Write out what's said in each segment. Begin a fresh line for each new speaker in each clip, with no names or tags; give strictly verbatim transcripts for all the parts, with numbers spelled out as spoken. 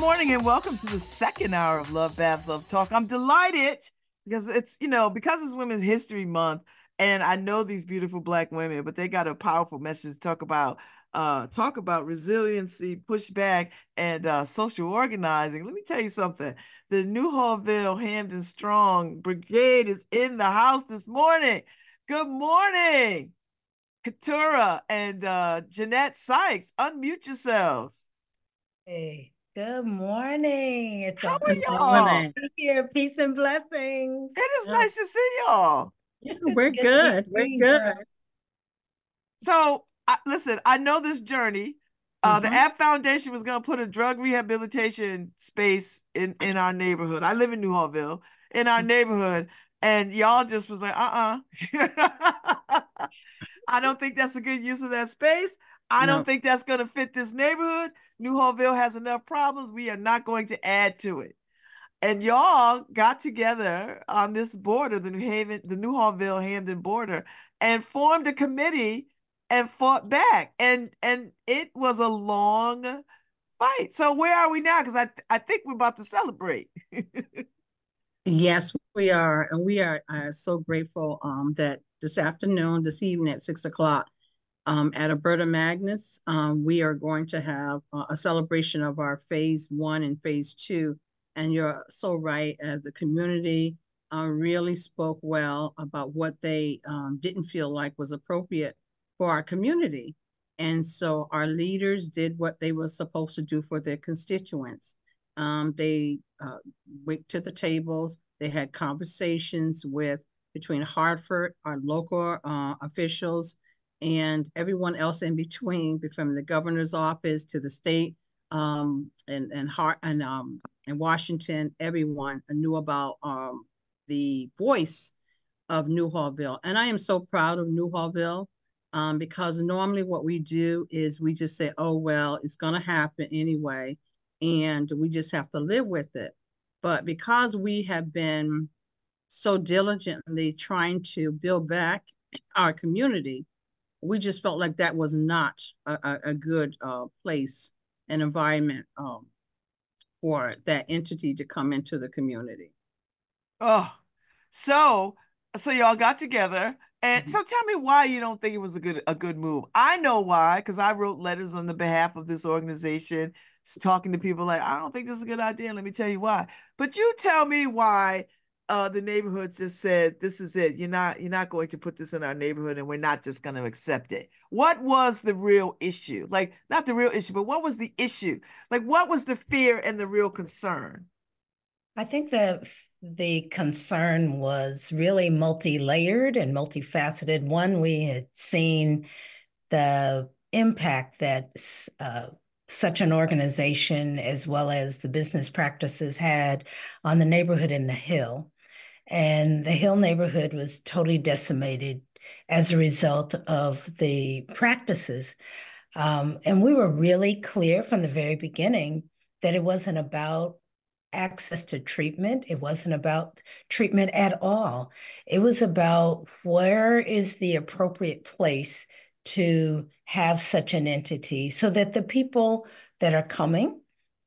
morning and welcome to the second hour of Love Babs Love Talk. I'm delighted because it's, you know, because it's Women's History Month and I know these beautiful Black women, but they got a powerful message to talk about, uh, talk about resiliency, pushback, and uh, social organizing. Let me tell you something. The Newhallville Hampton Strong Brigade is in the house this morning. Good morning, Keturah and uh, Jeanette Sykes. Unmute yourselves.
Hey, good morning. It's
How
a
are y'all?
here. Peace and blessings.
It is nice to see y'all.
Yeah,
It's
we're
good to be
good. We're
seen,
good.
girl.
So, I, listen, I know this journey. Uh, the
Mhm.
App Foundation was going to put a drug rehabilitation space in in our neighborhood. I live in Newhallville, in our neighborhood, and y'all just was like, uh-uh. I don't think that's a good use of that space. I don't
No.
think that's going to fit this neighborhood. Newhallville has enough problems. We are not going to add to it. And y'all got together on this border, the New Haven, the Newhallville Hamden border, and formed a committee and fought back. And and it was a long fight. So where are we now? Because I I think we're about to celebrate.
Yes, we are. And we are uh, so grateful um, that this afternoon, this evening at six o'clock um, at Alberta Magnus, um, we are going to have uh, a celebration of our phase one and phase two. And you're so right, uh, the community uh, really spoke well about what they um, didn't feel like was appropriate for our community. And so our leaders did what they were supposed to do for their constituents. Um, they uh, went to the tables. They had conversations with between Hartford, our local uh, officials, and everyone else in between, from the governor's office to the state um, and and Hart and um, in Washington. Everyone knew about um, the voice of Newhallville, and I am so proud of Newhallville um, because normally what we do is we just say, "Oh well, it's going to happen anyway," and we just have to live with it. But because we have been so diligently trying to build back our community, we just felt like that was not a, a, a good uh, place and environment um, for that entity to come into the community.
Oh, so so y'all got together. And
Mhm.
so tell me why you don't think it was a good a good move. I know why, because I wrote letters on the behalf of this organization, talking to people like, I don't think this is a good idea. Let me tell you why. But you tell me why uh the neighborhood just said, this is it. You're not you're not going to put this in our neighborhood and we're not just going to accept it. What was the real issue? Like, not the real issue, but what was the issue? Like, what was the fear and the real concern?
I think that the concern was really multi-layered and multifaceted. One, we had seen the impact that uh, such an organization, as well as the business practices, had on the neighborhood in the Hill. And the Hill neighborhood was totally decimated as a result of the practices. Um, and we were really clear from the very beginning that it wasn't about access to treatment. It wasn't about treatment at all. It was about where is the appropriate place to have such an entity so that the people that are coming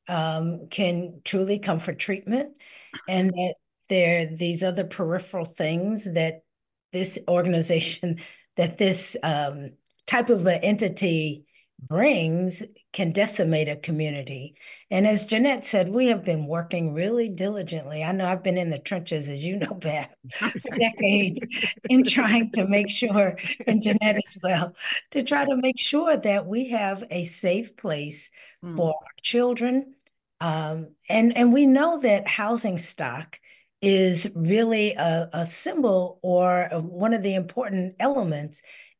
um, can truly come for treatment, and that there are these other peripheral things that this organization, that this um, type of an entity brings can decimate a community. And as Jeanette said, we have been working really diligently. I know I've been in the trenches, as you know, Beth, for decades in trying to make sure, and Jeanette as well, to try to make sure that we have a safe place
Mm.
for our children. Um, and, and we know that housing stock is really a, a symbol or a, one of the important elements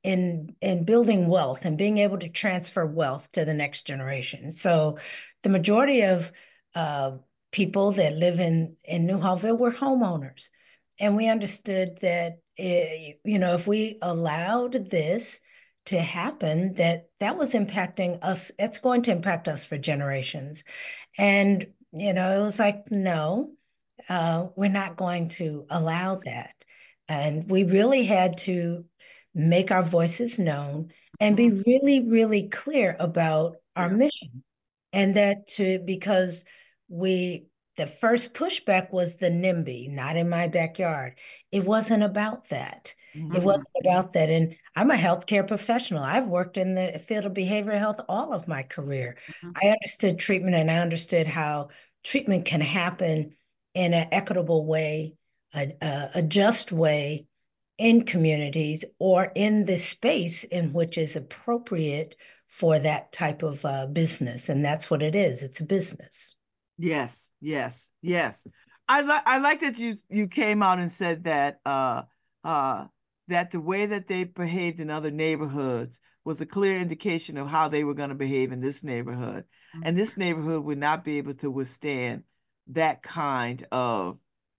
in in building wealth and being able to transfer wealth to the next generation. So the majority of uh, people that live in in Newhallville were homeowners, and we understood that it, you know, if we allowed this to happen, that that was impacting us. It's going to impact us for generations. And you know, it was like, no, uh, we're not going to allow that. And we really had to make our voices known and be really, really clear about our
Yeah.
mission. And that to, because we the first pushback was the NIMBY, not in my backyard. It wasn't about that.
Mm-hmm.
It wasn't about that. And I'm a healthcare professional. I've worked in the field of behavioral health all of my career.
Mm-hmm.
I understood treatment, and I understood how treatment can happen in an equitable way, a, a, a just way in communities, or in the space in which is appropriate for that type of uh, business. And that's what it is. It's a business.
Yes, yes, yes. I like I like that you you came out and said that uh uh that the way that they behaved in other neighborhoods was a clear indication of how they were going to behave in this neighborhood.
Mm-hmm.
And this neighborhood would not be able to withstand that kind of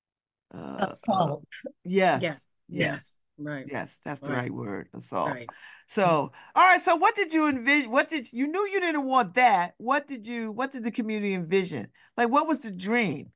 uh,
assault.
Uh, yes,
Yeah.
yes,
yeah. Right.
yes, that's the
right,
right word, assault.
Right.
So, mm-hmm. All right, so what did you envision? What did you knew you didn't want that? What did you, what did the community envision? Like, what was the dream?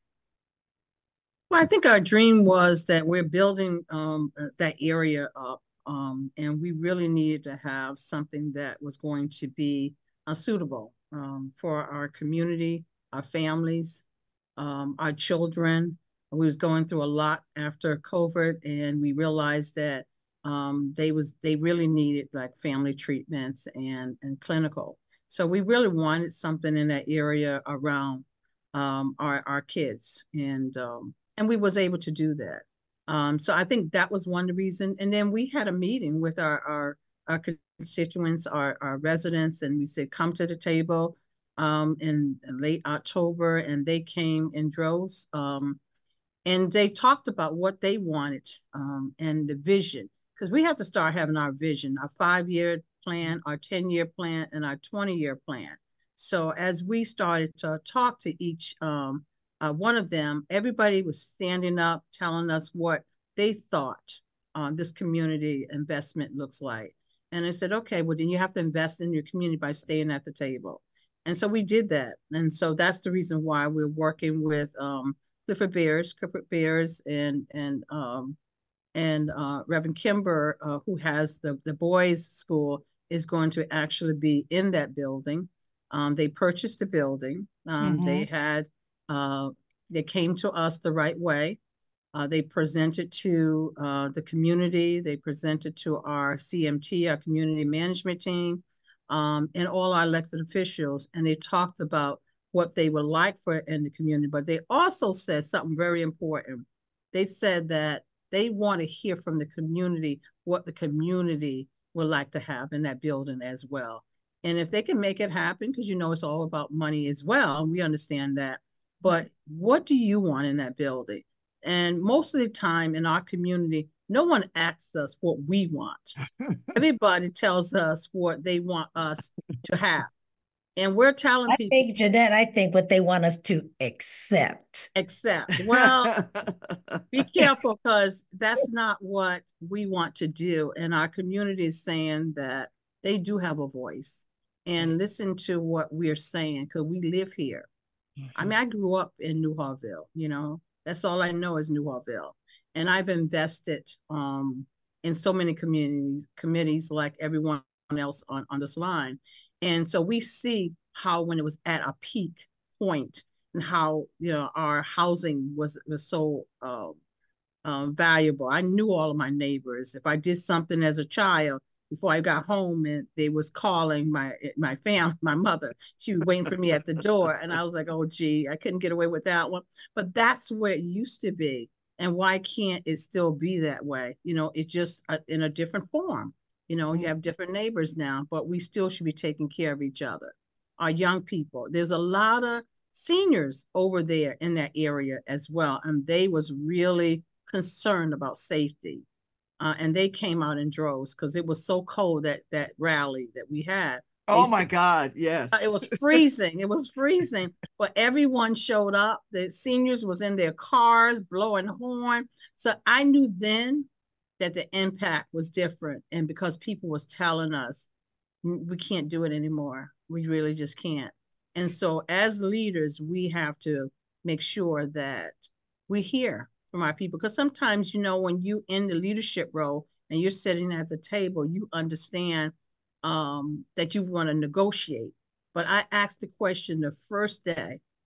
Well, I think our dream was that we're building um, that area up, um, and we really needed to have something that was going to be uh, suitable um, for our community, our families, um, our children. We was going through a lot after COVID, and we realized that um, they was they really needed like family treatments and and clinical. So we really wanted something in that area around um, our our kids, and um, and we was able to do that. Um, so I think that was one reason. And then we had a meeting with our our, our constituents, our, our residents, and we said, come to the table um, in, in late October, and they came in droves. Um, and they talked about what they wanted um, and the vision, because we have to start having our vision, our five-year plan, our ten-year plan, and our twenty-year plan. So as we started to talk to each um, uh, one of them, everybody was standing up, telling us what they thought um, this community investment looks like. And I said, okay, well, then you have to invest in your community by staying at the table. And so we did that. And so that's the reason why we're working with um, Clifford Beers, Clifford Beers, and and um, and uh, Reverend Kimber, uh, who has the the boys' school, is going to actually be in that building. Um, they purchased the building. Um, mm-hmm. They had uh, they came to us the right way. Uh, they presented to uh, the community. They presented to our C M T, our community management team, um, and all our elected officials, and they talked about what they would like for in the community. But they also said something very important. They said that they want to hear from the community what the community would like to have in that building as well. And if they can make it happen, because you know it's all about money as well, we understand that. But what do you want in that building? And most of the time in our community, no one asks us what we want. Everybody tells us what they want us to have. And we're telling
I
people.
I think, Jeanette, I think what they want us to accept.
Accept. Well, be careful, because that's not what we want to do. And our community is saying that they do have a voice. And listen to what we're saying, because we live here. Mm-hmm. I mean, I grew up in New Harville, you know. That's all I know is New Harville. And I've invested um, in so many communities, committees like everyone else on, on this line. And so we see how when it was at a peak point and how, you know, our housing was, was so uh, um, valuable. I knew all of my neighbors. If I did something as a child, before I got home, and they was calling my my fam, my mother. She was waiting for me at the door, and I was like, "Oh, gee, I couldn't get away with that one." But that's where it used to be, and why can't it still be that way? You know, it's just a, in a different form. You know, mm-hmm. You have different neighbors now, but we still should be taking care of each other. Our young people. There's a lot of seniors over there in that area as well, and they was really concerned about safety. Uh, and they came out in droves because it was so cold that that rally that we had.
Oh my God, yes.
Uh, it was freezing. It was freezing, but everyone showed up. The seniors was in their cars blowing horn. So I knew then that the impact was different. And because people was telling us, we can't do it anymore. We really just can't. And so as leaders, we have to make sure that we hear from our people, because sometimes, you know, when you in the leadership role and you're sitting at the table, you understand um, that you want to negotiate. But I asked the question the first day,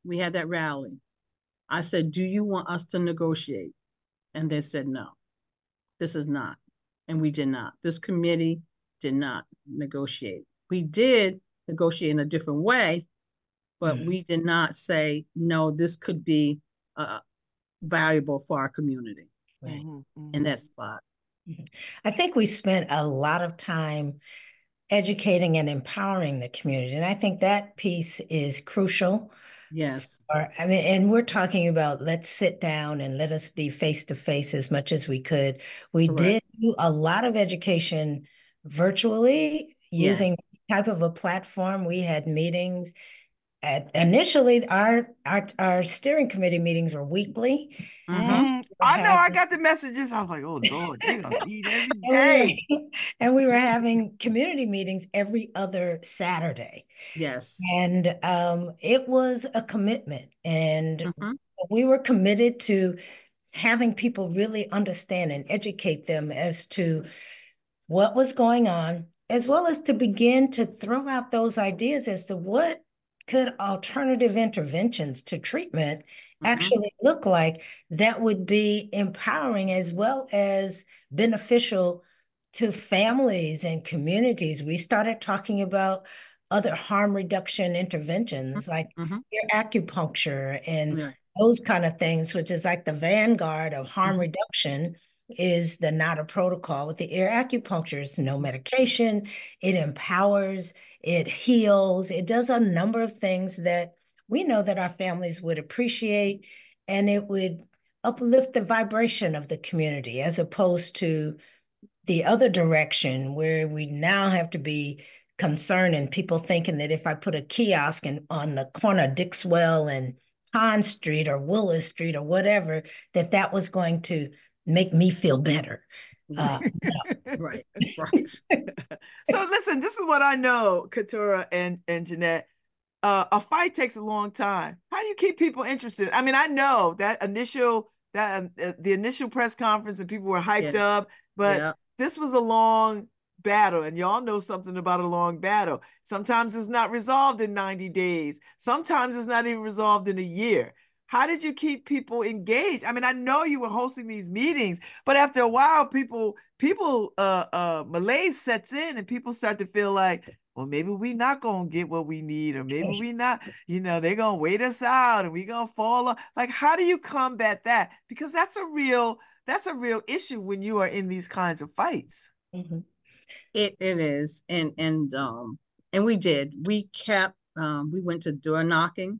we had that rally. I said, do you want us to negotiate? And they said, no, this is not. And we did not. This committee did not negotiate. We did negotiate in a different way, but mm-hmm. we did not say, no, this could be uh, valuable for our community.
Right.
Mm-hmm. In that spot.
Mm-hmm. I think we spent a lot of time educating and empowering the community. And I think that piece is crucial.
Yes.
For, I mean, and we're talking about let's sit down and let us be face to face as much as we could. We Correct. Did do a lot of education virtually using yes. this type of a platform. We had meetings. At, initially, our, our our steering committee meetings were weekly.
Mm-hmm. I know, I got the messages. I was like, oh, Lord, they're going to meet every day.
And we, were, and we were having community meetings every other Saturday.
Yes.
And um, it was a commitment. And mm-hmm. we were committed to having people really understand and educate them as to what was going on, as well as to begin to throw out those ideas as to what could alternative interventions to treatment mm-hmm. actually look like that would be empowering as well as beneficial to families and communities. We started talking about other harm reduction interventions like mm-hmm. your acupuncture and yeah. those kind of things, which is like the vanguard of harm mm-hmm. reduction is the NADA protocol with the ear acupuncture. It's no medication. It empowers, it heals, it does a number of things that we know that our families would appreciate, and it would uplift the vibration of the community as opposed to the other direction where we now have to be concerned and people thinking that if I put a kiosk in, on the corner of Dixwell and Pond Street or Willis Street or whatever, that that was going to make me feel better. Uh,
no. Right, right.
So listen, this is what I know, Keturah and, and Jeanette. Uh, a fight takes a long time. How do you keep people interested? I mean, I know that initial, that uh, the initial press conference and people were hyped yeah. up, but yeah. this was a long battle, and y'all know something about a long battle. Sometimes it's not resolved in ninety days. Sometimes it's not even resolved in a year. How did you keep people engaged? I mean, I know you were hosting these meetings, but after a while, people, people, uh, uh, malaise sets in, and people start to feel like, well, maybe we not gonna get what we need, or maybe we not, you know, they're gonna wait us out, and we gonna fall off. Like, how do you combat that? Because that's a real, that's a real issue when you are in these kinds of fights.
Mm-hmm. It it is, and and um and we did. We kept. Um, we went to door knocking.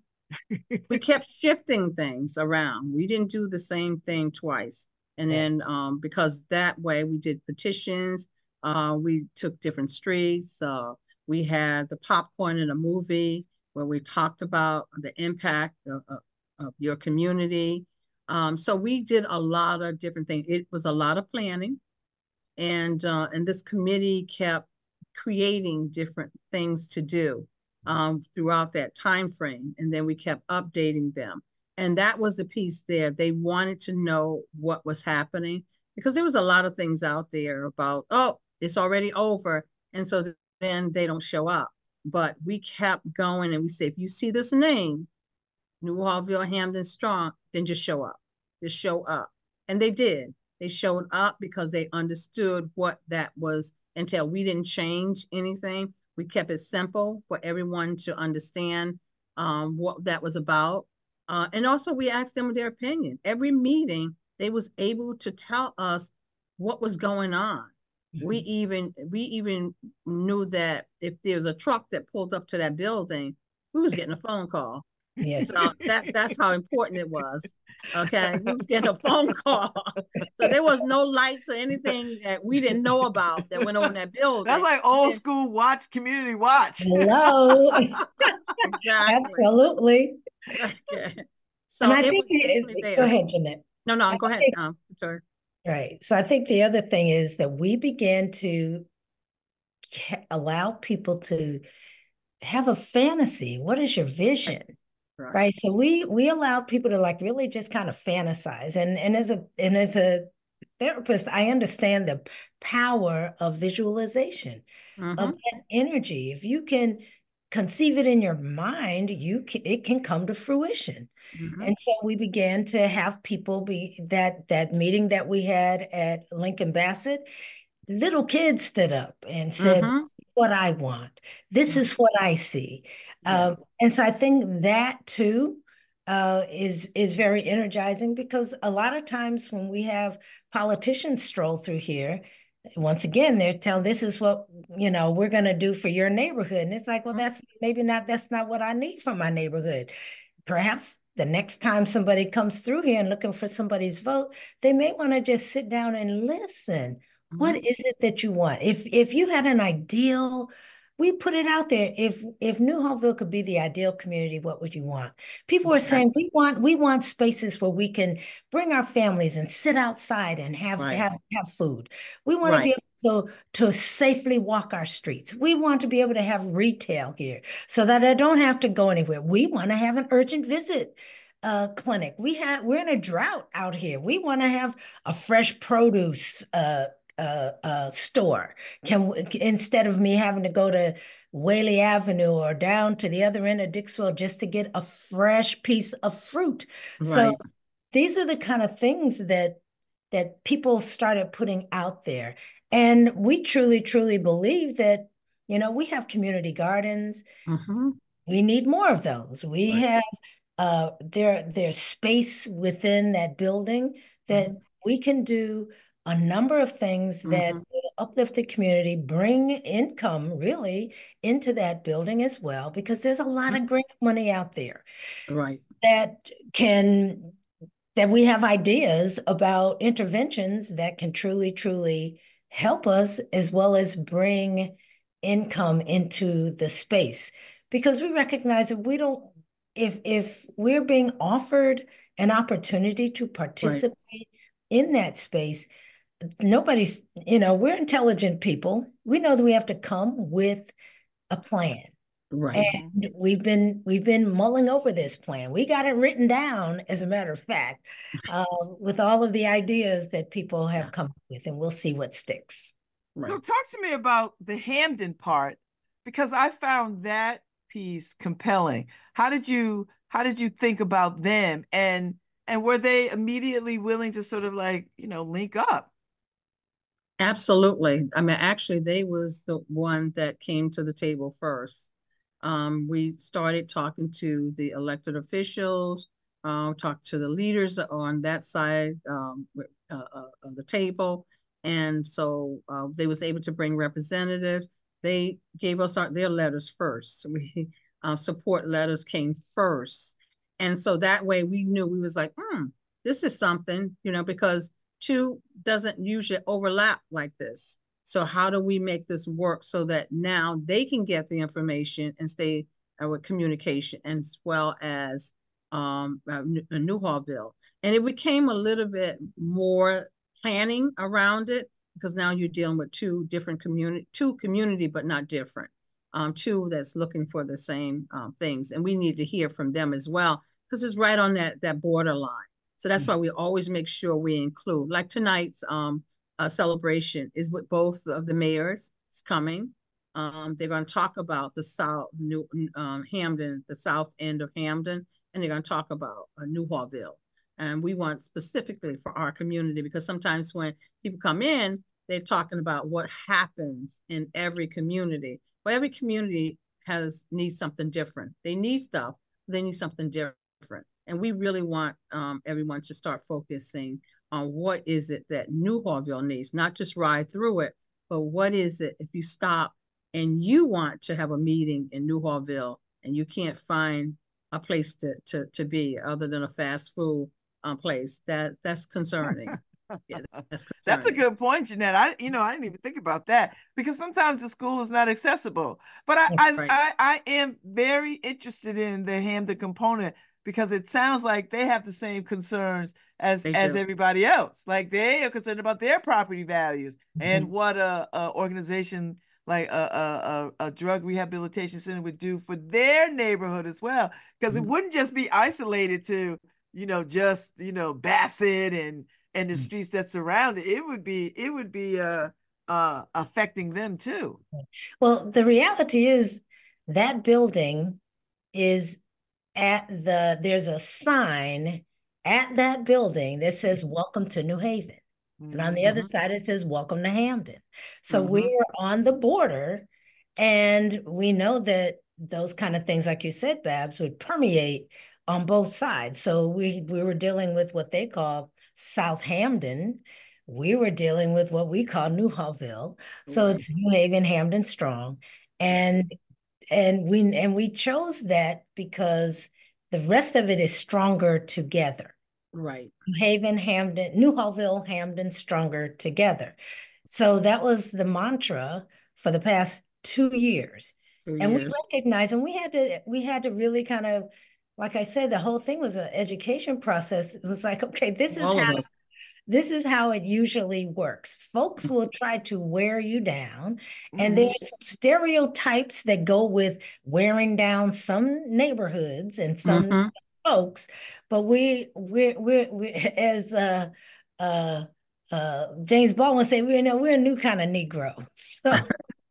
We kept shifting things around. We didn't do the same thing twice. And yeah. then um, because that way we did petitions, uh, we took different streets. Uh, we had the popcorn in a movie where we talked about the impact of, of, of your community. Um, so we did a lot of different things. It was a lot of planning. And, uh, and this committee kept creating different things to do. Um, throughout that time frame, and then we kept updating them. And that was the piece there. They wanted to know what was happening because there was a lot of things out there about, oh, it's already over. And so then they don't show up. But we kept going and we said, if you see this name, New Hallville, Hamden Strong, then just show up. Just show up. And they did. They showed up because they understood what that was until we didn't change anything. We kept it simple for everyone to understand um, what that was about. Uh, and also we asked them their opinion. Every meeting, they was able to tell us what was going on. Mm-hmm. We even we even knew that if there was a truck that pulled up to that building, we was getting a phone call.
Yes.
So that, that's how important it was. Okay. We was getting a phone call. So there was no lights or anything that we didn't know about that went on in that building.
That's like old school watch, community watch.
Hello.
Exactly.
Absolutely.
Okay. So
and I
it
think
was
it,
there.
Go ahead, Jeanette.
No, no,
I
go ahead.
Think,
um, sorry.
Right. So I think the other thing is that we began to allow people to have a fantasy. What is your vision? Right. right. So we we allowed people to like really just kind of fantasize. And and as a and as a therapist, I understand the power of visualization, mm-hmm. of that energy. If you can conceive it in your mind, you can, it can come to fruition. Mm-hmm. And so we began to have people be that that meeting that we had at Lincoln Bassett. Little kids stood up and said, mm-hmm. "What I want. This mm-hmm. is what I see." Yeah. Um, and so I think that too uh, is is very energizing, because a lot of times when we have politicians stroll through here, once again, they're telling, this is what, you know, we're going to do for your neighborhood. And it's like, well, that's maybe not, that's not what I need from my neighborhood. Perhaps the next time somebody comes through here and looking for somebody's vote, they may want to just sit down and listen. Mm-hmm. What is it that you want? If if you had an ideal, we put it out there. If if Newhaltville could be the ideal community, what would you want? People are saying we want we want spaces where we can bring our families and sit outside and have right. have have food. We want right. to be able to to safely walk our streets. We want to be able to have retail here so that I don't have to go anywhere. We want to have an urgent visit uh, clinic. We have we're in a drought out here. We want to have a fresh produce uh Uh, uh, store. Can instead of me having to go to Whaley Avenue or down to the other end of Dixwell just to get a fresh piece of fruit. Right. So these are the kind of things that that people started putting out there. And we truly, truly believe that, you know, we have community gardens. Mm-hmm. We need more of those. We right. have uh, there, there's space within that building that mm-hmm. we can do a number of things that mm-hmm. will uplift the community, bring income really into that building as well, because there's a lot mm-hmm. of grant money out there. Right. That can, that we have ideas about interventions that can truly, truly help us, as well as bring income into the space. Because we recognize that we don't, if, if we're being offered an opportunity to participate right. in that space, nobody's, you know, we're intelligent people. We know that we have to come with a plan. Right. And we've been, we've been mulling over this plan. We got it written down, as a matter of fact, uh, with all of the ideas that people have come up with, and we'll see what sticks.
Right. So talk to me about the Hampden part, because I found that piece compelling. How did you, how did you think about them? And, and were they immediately willing to sort of like, you know, link up?
Absolutely. I mean, actually, they was the one that came to the table first. Um, we started talking to the elected officials, uh, talked to the leaders on that side um, uh, uh, of the table. And so uh, they was able to bring representatives. They gave us our, their letters first. We uh, support letters came first. And so that way we knew, we was like, hmm, this is something, you know, because two doesn't usually overlap like this. So how do we make this work so that now they can get the information and stay uh, with communication, as well as um, uh, Newhaltville? And it became a little bit more planning around it, because now you're dealing with two different community, two community, but not different. Um, two that's looking for the same um, things. And we need to hear from them as well, because it's right on that, that borderline. So that's why we always make sure we include, like tonight's um, uh, celebration is with both of the mayors. It's coming. Um, they're going to talk about the South, New um, Hampden, the south end of Hampden, and they're going to talk about uh, Newhaltville. And we want specifically for our community, because sometimes when people come in, they're talking about what happens in every community. Well, every community has needs something different. They need stuff. They need something different. And we really want um, everyone to start focusing on what is it that Newhaltville needs, not just ride through it, but what is it if you stop and you want to have a meeting in Newhaltville and you can't find a place to, to, to be other than a fast food um, place, that that's concerning. Yeah, that's concerning.
That's a good point, Jeanette. I, you know, I didn't even think about that, because sometimes the school is not accessible. But I, I, right. I, I am very interested in the Hampden component, because it sounds like they have the same concerns as they as do. everybody else. Like they are concerned about their property values mm-hmm. and what a, a organization like a, a, a drug rehabilitation center would do for their neighborhood as well. Because mm-hmm. it wouldn't just be isolated to, you know, just, you know, Bassett and and the mm-hmm. streets that surround it. It would be it would be uh uh affecting them too.
Well, the reality is, that building is at the, there's a sign at that building that says, welcome to New Haven. And on the other
Mhm.
side, it says, welcome to Hampden. So
Mhm.
we're on the border, and we know that those kind of things, like you said, Babs, would permeate on both sides. So we, we were dealing with what they call South Hampden. We were dealing with what we call New Hallville. So
Right.
it's New Haven, Hampden Strong. And and we and we chose that because the rest of it is stronger together.
Right.
New Haven, Hampden, New Hallville, Hampden, stronger together. So that was the mantra for the past two years.
Two
And we
years.
recognized, and we had to, we had to really kind of, like I said, the whole thing was an education process. It was like, okay, this is
All
how
of us.
this is how it usually works. Folks will try to wear you down, and
Mhm.
there's some stereotypes that go with wearing down some neighborhoods and some
Mhm.
folks. But we, we, we, we as uh, uh, uh, James Baldwin said, we know we're a new kind of Negro. So,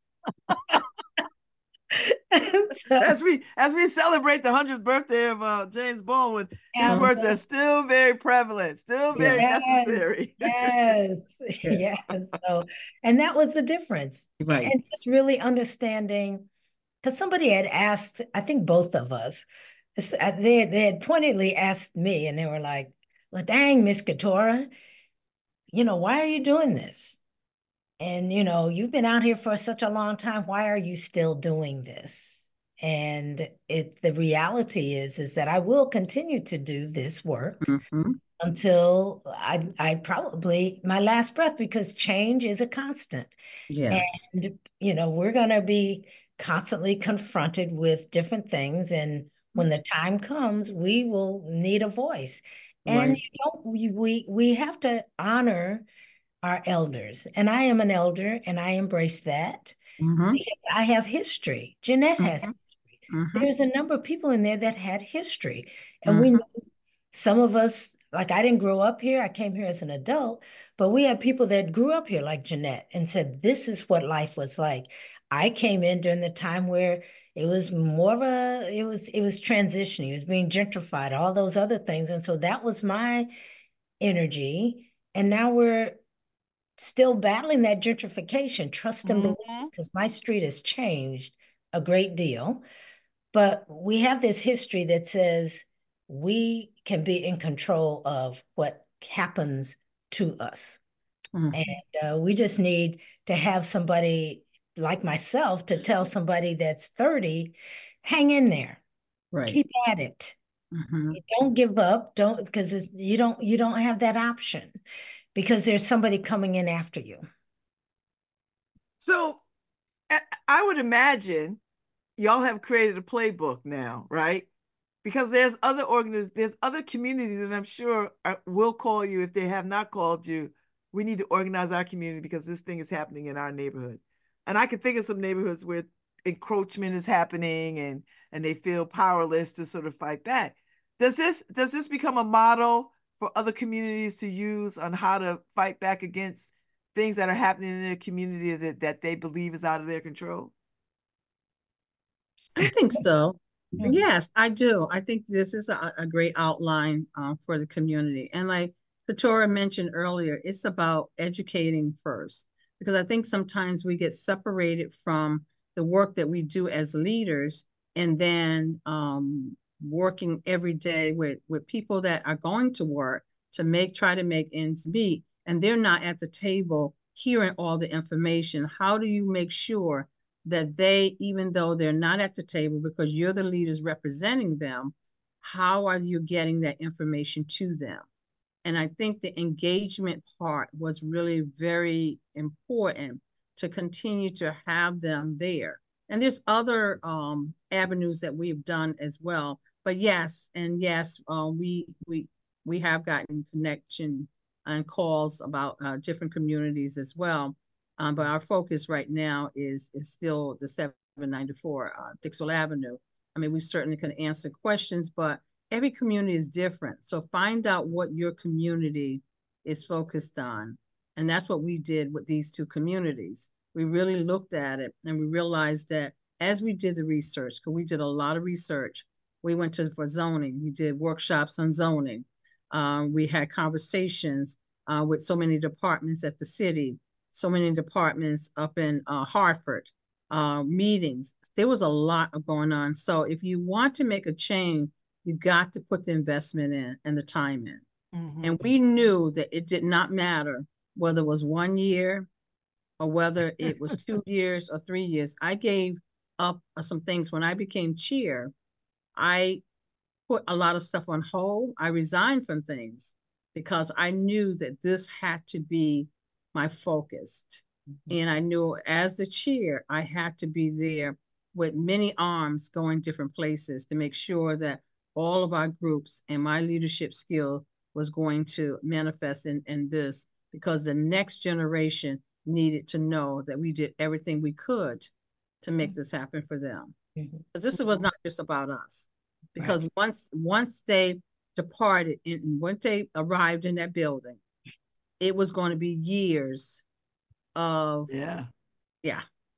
so
As we as we celebrate the hundredth birthday of uh, James Baldwin, these
um,
words are still very prevalent, still very
Yes.
yes,
necessary.
yes,
Yes.
yes. So, and that was the difference.
Right.
And just really understanding, because somebody had asked, I think both of us, uh, they, they had pointedly asked me, and they were like, well, dang, Miss Katora, you know, why are you doing this? And, you know, you've been out here for such a long time. Why are you still doing this? And it the reality is, is that I will continue to do this work
Mhm.
until I, I probably my last breath, because change is a constant.
Yes.
And, you know, we're going to be constantly confronted with different things. And when the time comes, we will need a voice. And
Right.
you don't, we, we, we have to honor our elders. And I am an elder, and I embrace that.
Mhm.
I have history. Jeanette has
Mhm.
history.
Mhm.
There's a number of people in there that had history. And we
Mhm.
know some of us, like I didn't grow up here, I came here as an adult, but we had people that grew up here, like Jeanette, and said, this is what life was like. I came in during the time where it was more of a, it was, it was transitioning, it was being gentrified, all those other things. And so that was my energy. And now we're still battling that gentrification, trust and believe,
Mhm.
because my street has changed a great deal. But we have this history that says we can be in control of what happens to us.
Mhm.
And uh, we just need to have somebody like myself to tell somebody that's thirty, hang in there,
Right.
keep at it.
Mhm.
Don't give up. Don't, because you don't you don't have that option, because there's somebody coming in after you.
So I would imagine y'all have created a playbook now, right? Because there's other organiz there's other communities that I'm sure are, will call you if they have not called you. We need to organize our community because this thing is happening in our neighborhood. And I can think of some neighborhoods where encroachment is happening and and they feel powerless to sort of fight back. Does this does this become a model for other communities to use on how to fight back against things that are happening in their community that, that they believe is out of their control?
I think so.
Hmm.
Yes, I do. I think this is a, a great outline um, for the community. And like Katora mentioned earlier, it's about educating first, because I think sometimes we get separated from the work that we do as leaders, and then um, working every day with, with people that are going to work to make, try to make ends meet, and they're not at the table hearing all the information. How do you make sure that they, even though they're not at the table because you're the leaders representing them, how are you getting that information to them? And I think the engagement part was really very important, to continue to have them there. And there's other um, avenues that we've done as well. But yes, and yes, uh, we we we have gotten connection and calls about uh, different communities as well. Um, but our focus right now is is still the seven ninety-four uh, Dixwell Avenue. I mean, we certainly can answer questions, but every community is different. So find out what your community is focused on. And that's what we did with these two communities. We really looked at it and we realized that as we did the research, because we did a lot of research, we went to for zoning. We did workshops on zoning. Um, we had conversations uh, with so many departments at the city, so many departments up in uh, Hartford, uh, meetings. There was a lot of going on. So if you want to make a change, you got to put the investment in and the time in. Mm-hmm. And we knew that it did not matter whether it was one year or whether it was two years or three years. I gave up some things when I became chair. I put a lot of stuff on hold. I resigned from things because I knew that this had to be my focus. Mm-hmm. And I knew as the chair, I had to be there with many arms going different places to make sure that all of our groups and my leadership skill was going to manifest in, in this, because the next generation needed to know that we did everything we could to make this happen for them. Mm-hmm. Because this was not just about us. Because right. once once they departed and once they arrived in that building, it was going to be years of
yeah
yeah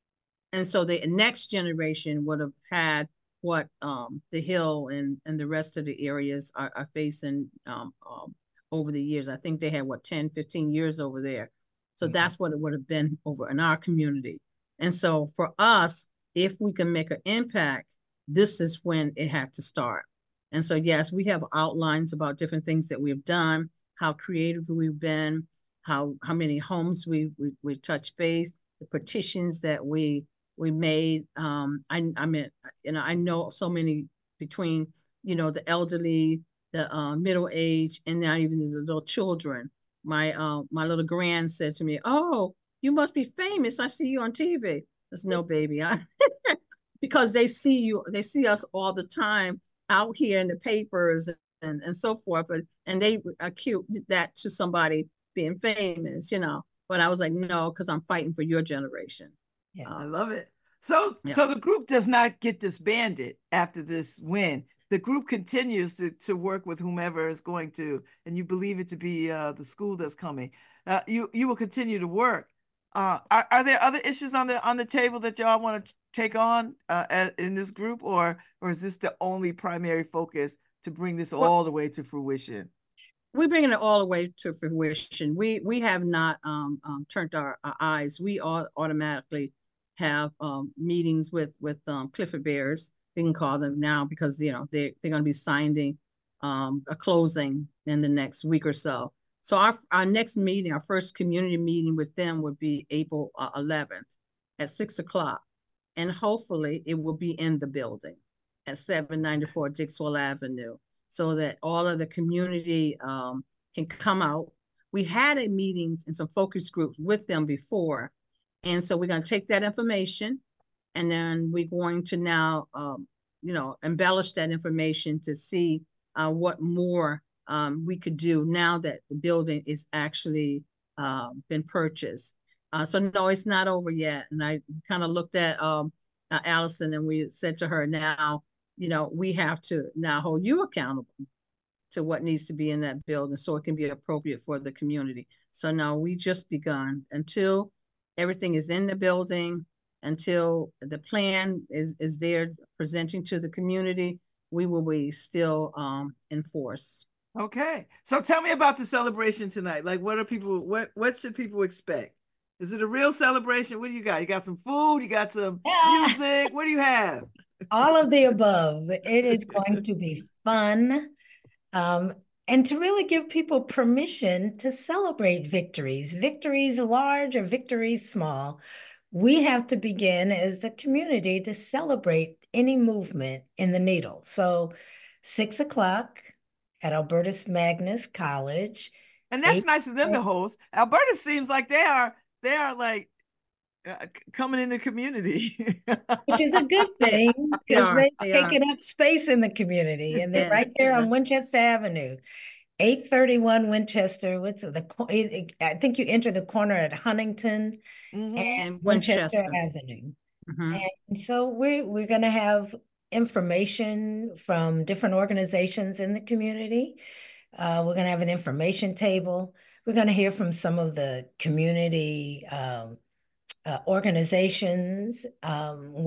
and so the next generation would have had what um the Hill and and the rest of the areas are, are facing um, um over the years. I think they had what ten fifteen years over there, so mm-hmm. that's what it would have been over in our community. And so for us, if we can make an impact, this is when it had to start. And so yes, we have outlines about different things that we've done, how creative we've been, how how many homes we we we touched base, the petitions that we we made. Um, I I mean, you know, I know so many between, you know, the elderly, the uh, middle age, and now even the little children. My uh, my little grand said to me, "Oh, you must be famous. I see you on T V." I said, "No, baby, I." Because they see you, they see us all the time out here in the papers and, and so forth. But, and they acute that to somebody being famous, you know. But I was like, no, because I'm fighting for your generation.
Yeah, uh, I love it. So, yeah. so the group does not get disbanded after this win. The group continues to, to work with whomever is going to, and you believe it to be uh, the school that's coming. Uh, you you will continue to work. Uh, are, are there other issues on the on the table that y'all want to take on uh, as, in this group, or or is this the only primary focus to bring this all well, the way to fruition?
We're bringing it all the way to fruition. We we have not um, um, turned our, our eyes. We all automatically have um, meetings with with um, Clifford Bears. We can call them now because you know they they're going to be signing um, a closing in the next week or so. So our, our next meeting, our first community meeting with them would be April eleventh at six o'clock. And hopefully it will be in the building at seven ninety-four Dixwell Avenue so that all of the community um, can come out. We had a meetings and some focus groups with them before. And so we're going to take that information and then we're going to now, um, you know, embellish that information to see uh, what more Um, we could do now that the building is actually uh, been purchased. Uh, so no, it's not over yet. And I kind of looked at um, uh, Allison and we said to her, now, you know, we have to now hold you accountable to what needs to be in that building so it can be appropriate for the community. So now we just begun. Until everything is in the building, until the plan is, is there presenting to the community, we will be still um, in force.
Okay. So tell me about the celebration tonight. Like, what are people, what, what should people expect? Is it a real celebration? What do you got? You got some food? You got some music? What do you have?
All of the above. It is going to be fun. Um, and to really give people permission to celebrate victories, victories large or victories small. We have to begin as a community to celebrate any movement in the needle. So six o'clock at Albertus Magnus College.
And that's eight, nice of them to host. Albertus seems like they are, they are like uh, coming in the community.
Which is a good thing because they've they taken up space in the community and they're yeah, right there yeah. on Winchester Avenue. eight thirty-one Winchester, what's the, I think you enter the corner at Huntington mm-hmm. and, and Winchester, Winchester Avenue. Mm-hmm. And so we're, we're going to have information from different organizations in the community. Uh, we're going to have an information table. We're going to hear from some of the community um, uh, organizations, um, what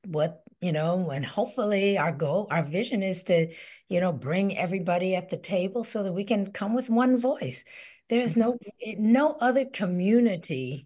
what, you know, and hopefully our goal, our vision is to, you know, bring everybody at the table so that we can come with one voice. There is no, no other community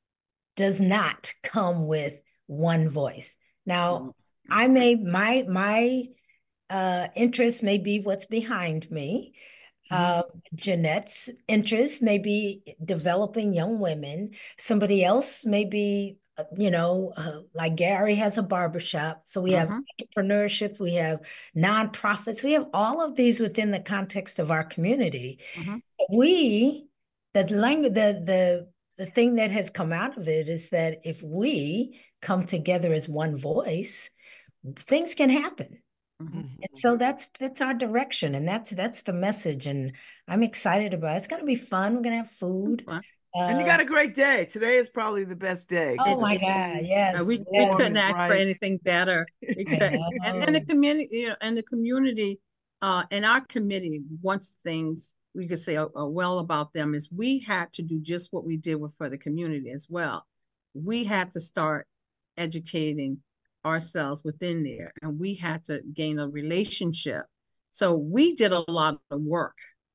does not come with one voice. Now, I may, my, my uh, interest may be what's behind me. Uh, Jeanette's interest may be developing young women. Somebody else may be, uh, you know, uh, like Gary has a barbershop. So we have
Mhm.
entrepreneurship, we have nonprofits, we have all of these within the context of our community.
Mhm.
We, the language, the the the thing that has come out of it is that if we come together as one voice, things can happen.
Mhm.
And so that's that's our direction, and that's that's the message, and I'm excited about it. It's gonna be fun. We're gonna have food.
Fun.
And you
Uh,
got a great day. Today is probably the best day
oh
because
It,
my
it's
it,
God,
really
uh,
yes,
we we
yes.
warm
couldn't
and
ask for
bright.
anything better. We
I
could, and and the
know.
community, you know, and the community, uh, in our committee, once things we could say uh, uh, well about them is we had to do just what we did with for the community as well. We had to start educating ourselves within there, and we had to gain a relationship. So we did a lot of work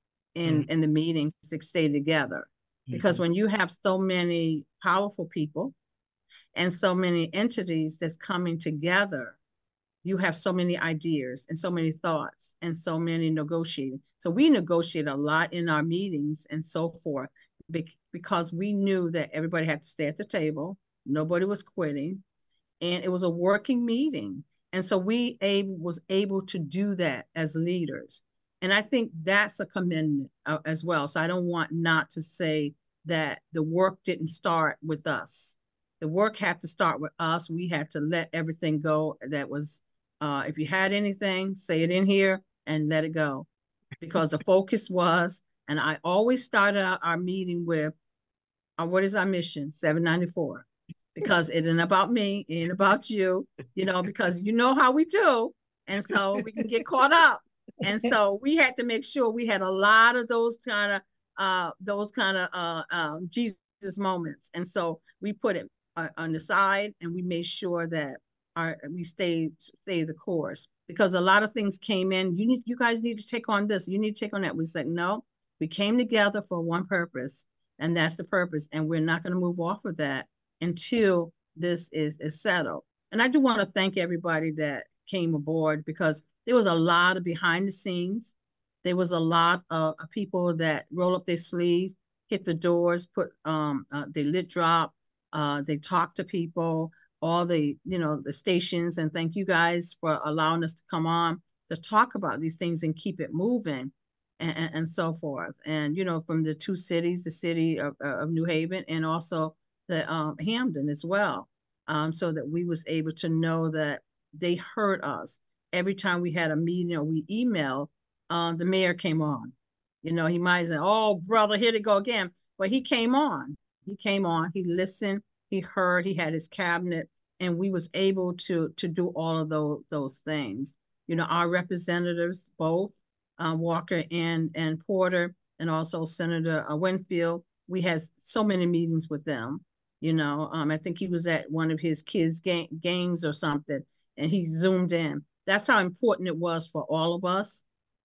in
Mhm.
in the meetings to stay together, because
Mhm.
when you have so many powerful people and so many entities that's coming together, you have so many ideas and so many thoughts and so many negotiating. So we negotiate a lot in our meetings and so forth, because we knew that everybody had to stay at the table, nobody was quitting, and it was a working meeting. And so we able, was able to do that as leaders. And I think that's a commendment uh, as well. So I don't want not to say that the work didn't start with us. The work had to start with us. We had to let everything go that was, uh, if you had anything, say it in here and let it go. Because the focus was, and I always started out our meeting with, uh, what is our mission? seven ninety-four. Because it ain't about me, it ain't about you, you know, because you know how we do. And so we can get caught up. And so we had to make sure we had a lot of those kind of uh those kind of uh um Jesus moments. And so we put it uh, on the side, and we made sure that our we stayed stay the course, because a lot of things came in. You need you guys need to take on this, you need to take on that. We said no, we came together for one purpose, and that's the purpose, and we're not going to move off of that until this is, is settled. And I do want to thank everybody that came aboard, because there was a lot of behind the scenes. There was a lot of, of people that roll up their sleeves, hit the doors, put um uh, they lit drop, uh, they talk to people, all the you know the stations, and thank you guys for allowing us to come on to talk about these things and keep it moving. And, and, so forth. And, you know, from the two cities, the city of, of New Haven, and also the um, Hampden as well, um, so that we was able to know that they heard us. Every time we had a meeting or we emailed, uh, the mayor came on. You know, he might say, "Oh, brother, here they go again," but he came on. He came on. He listened. He heard. He had his cabinet, and we was able to to do all of those those things. You know, our representatives, both uh, Walker and and Porter, and also Senator uh, Winfield. We had so many meetings with them. You know, um, I think he was at one of his kids' ga- games or something, and he zoomed in. That's how important it was for all of us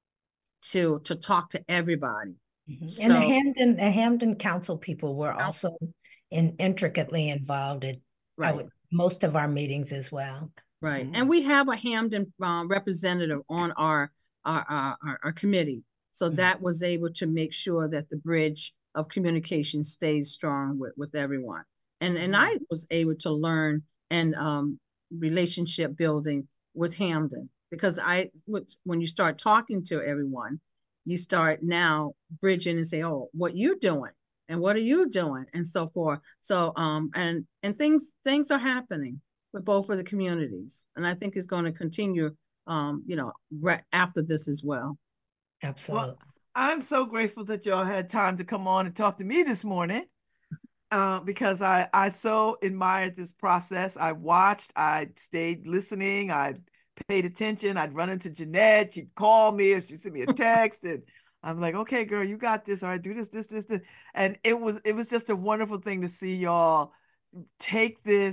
to to talk to everybody.
Mhm. And the
So,
Hampden, the Hampden Council people were
um,
also in, intricately involved at I
right.
would, most of our meetings as well.
Right. And
Mhm.
we have a Hampden uh, representative on our, our, our, our committee. So
Mhm.
that was able to make sure that the bridge of communication stays strong with, with everyone. And, and
Mhm.
I was able to learn and um, relationship building with Hampden, because I, when you start talking to everyone, you start now bridging and say, "Oh, what you doing? And what are you doing?" And so forth. So, um, and, and things, things are happening with both of the communities. And I think it's going to continue, um, you know, right after this as well.
Well,
Absolutely.
I'm so grateful that y'all had time to come on and talk to me this morning. Uh, because I I so admired this process. I watched, I stayed listening, I paid attention. I'd run into Jeanette, she'd call me or she'd send me a text, and I'm like, okay, girl, you got this. All right, do this, this, this, this. And it was it was just a wonderful thing to see y'all take this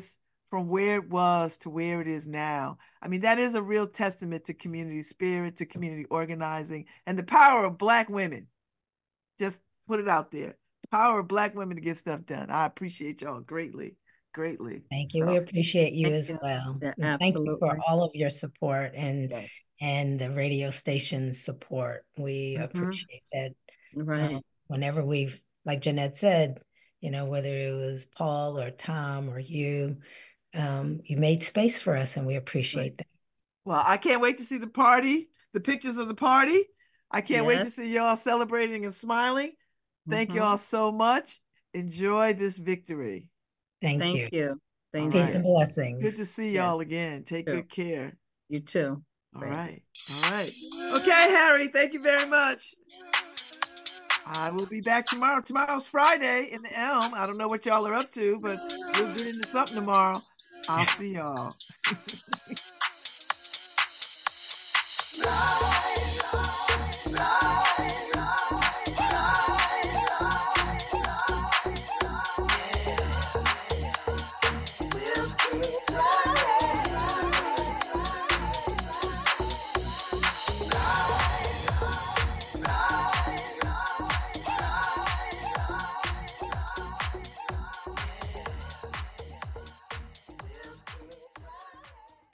from where it was to where it is now. I mean, that is a real testament to community spirit, to community organizing, and the power of Black women. Just put it out there. Power of Black women to get stuff done. I appreciate y'all greatly, greatly.
Thank you.
So,
we appreciate you
Thank
as
you.
well.
Yeah,
And thank you for
absolutely.
all of your support and
Yeah.
and the radio station's support. We
Mhm.
appreciate that.
Right.
Um, whenever we've, like Jeanette said, you know, whether it was Paul or Tom or you, um, you made space for us, and we appreciate
Right.
that.
well, I can't wait to see the party, the pictures of the party. I can't wait to
Yes.
see y'all celebrating and smiling. Thank
Mhm.
y'all so much. Enjoy this victory.
Thank
Thank
you.
you. Thank
Peace
right.
and
you.
blessings.
Good to see
Yes.
y'all again. Take
Too.
good care.
You too.
All
Thank you.
right. All right. Okay, Harry, thank you very much. I will be back tomorrow. Tomorrow's Friday in the Elm. I don't know what y'all are up to, but we'll get into something tomorrow. I'll see y'all.